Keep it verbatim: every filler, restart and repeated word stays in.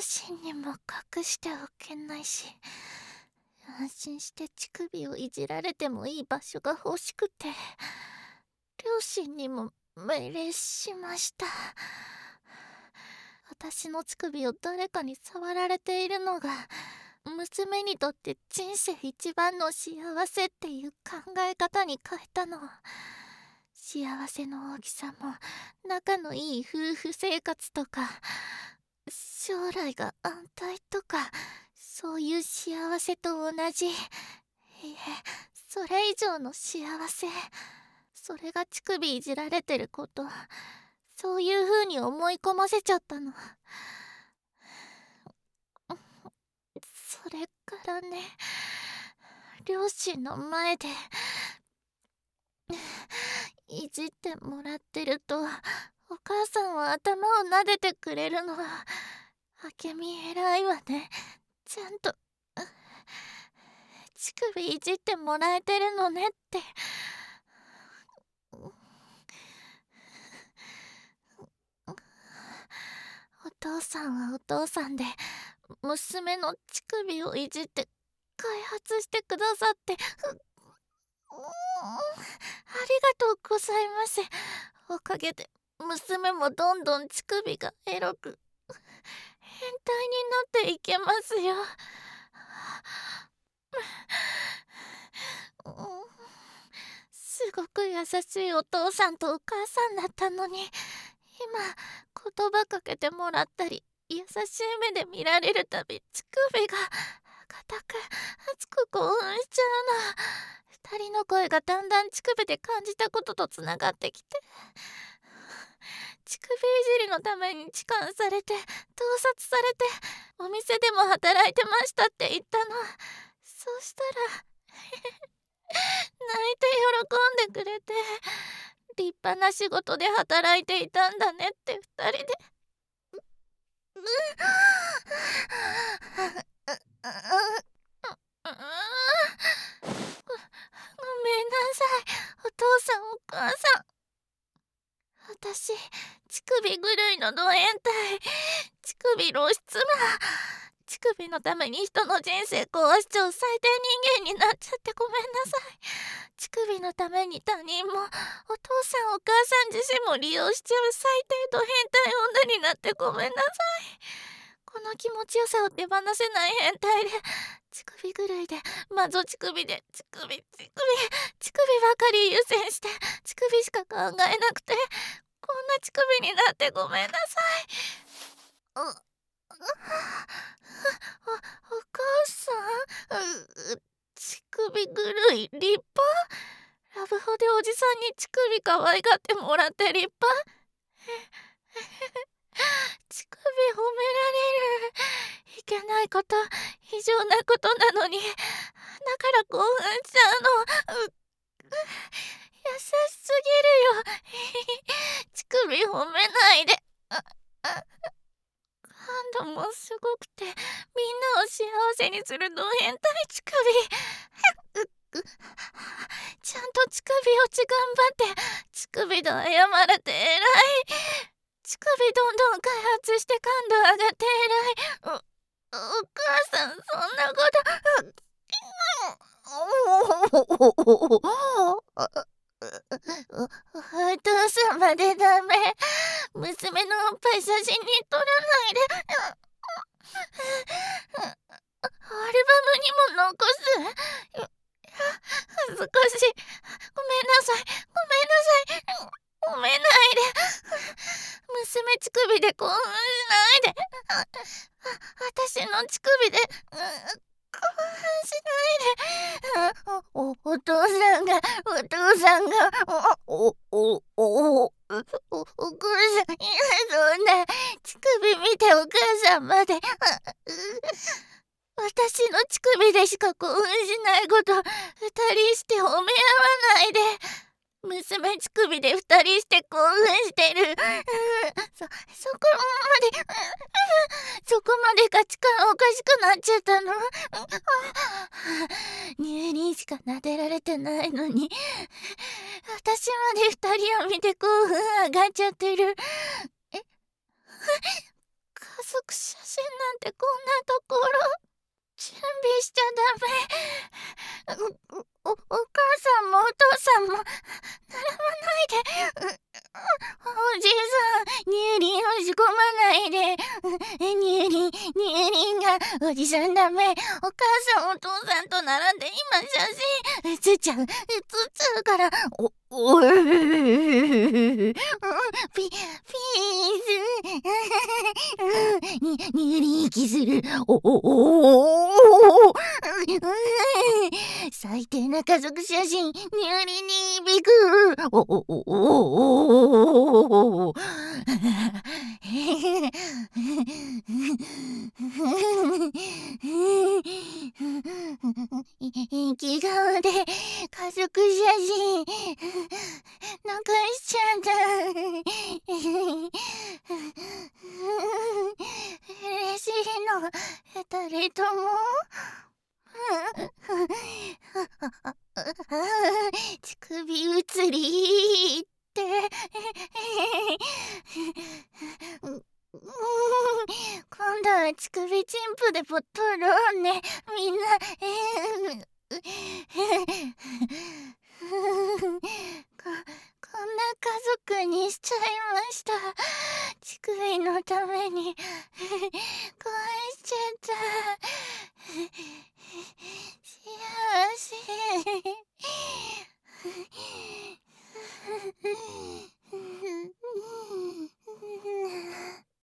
親にも隠しておけないし、安心して乳首をいじられてもいい場所が欲しくて、両親にも命令しました。私の乳首を誰かに触られているのが娘にとって人生一番の幸せっていう考え方に変えたの。幸せの大きさも仲のいい夫婦生活とか将来が安泰とか、そういう幸せと同じ、いえ、それ以上の幸せ。それが乳首いじられてること、そういう風に思い込ませちゃったの。それからね、両親の前でいじってもらってると、お母さんは頭を撫でてくれるの。あけみ偉いわね。ちゃんと乳首いじってもらえてるのねって。お父さんはお父さんで娘の乳首をいじって開発してくださってありがとうございます。おかげで娘もどんどん乳首がエロく変態になっていけますよ。すごく優しいお父さんとお母さんだったのに、今言葉かけてもらったり優しい目で見られるたび乳首が固く熱く興奮しちゃうの。二人の声がだんだん乳首で感じたこととつながってきて、乳首いじりのために痴漢されて盗撮されてお店でも働いてましたって言ったの。そしたら泣いて喜んでくれて、立派な仕事で働いていたんだねって二人で。ごめんなさい、お父さんお母さん。私、乳首狂いのド変態、乳首露出魔。乳首のために人の人生壊しちゃう最低人間になっちゃってごめんなさい。乳首のために他人もお父さんお母さん自身も利用しちゃう最低ド変態女になってごめんなさい。この気持ちよさを手放せない変態で、乳首狂いでマゾ乳首で乳首乳首乳首ばかり優先して乳首しか考えなくて、こんな乳首になってごめんなさい。おおお母さん、う乳首狂い立派。ラブホでおじさんに乳首可愛がってもらって立派。乳首褒められる。いけないこと、異常なことなのに、だから興奮しちゃうの。う優しすぎるよ。乳首褒めないで。ああ感度もすごくて、みんなを幸せにするド変態乳首。ちゃんと乳首落ち頑張って乳首と謝れて偉い。乳首どんどん開発して感度上がって偉い。お、お母さんそんなことお父さんまでダメ。娘のおっぱい写真に撮らないで。アルバムにも残す。恥ずかしい。ごめんなさい。ごめんなさい。褒めないで。娘乳首で興奮しないで。あ私の乳首で興奮しないで。お、お、お父さんが、お父さんが、お、お、お、お、お、お母さん、いや、そんな、乳首見てお母さんまで。私の乳首でしか興奮しないこと二人して褒め合わないで。娘乳首で二人して興奮してる。そ、そこまで、そこまで価値観おかしくなっちゃったの。乳輪しか撫でられてないのに、私まで二人を見て興奮上がっちゃってる。え、家族写真なんてこんなところ準備しちゃダメ。お、お、お母さんもお父さんも並ばないで。おじいさん、乳輪を仕込まないで。乳輪、乳輪がおじさんダメ。お母さんお父さんと並んで今写真写っちゃう、写っちゃうから。お、おピ、ピース。に、乳輪息する。お、お、お、お、最低な家族写真、乳輪に響く。お、お、お、お、お、生き顔で家族写真残しちゃった。嬉しいの、誰とも。乳首移りって今度は乳首チンプでポ撮ろうね、みんな。こ、こんな家族にしちゃいました。乳首のために壊しちゃった。幸せ。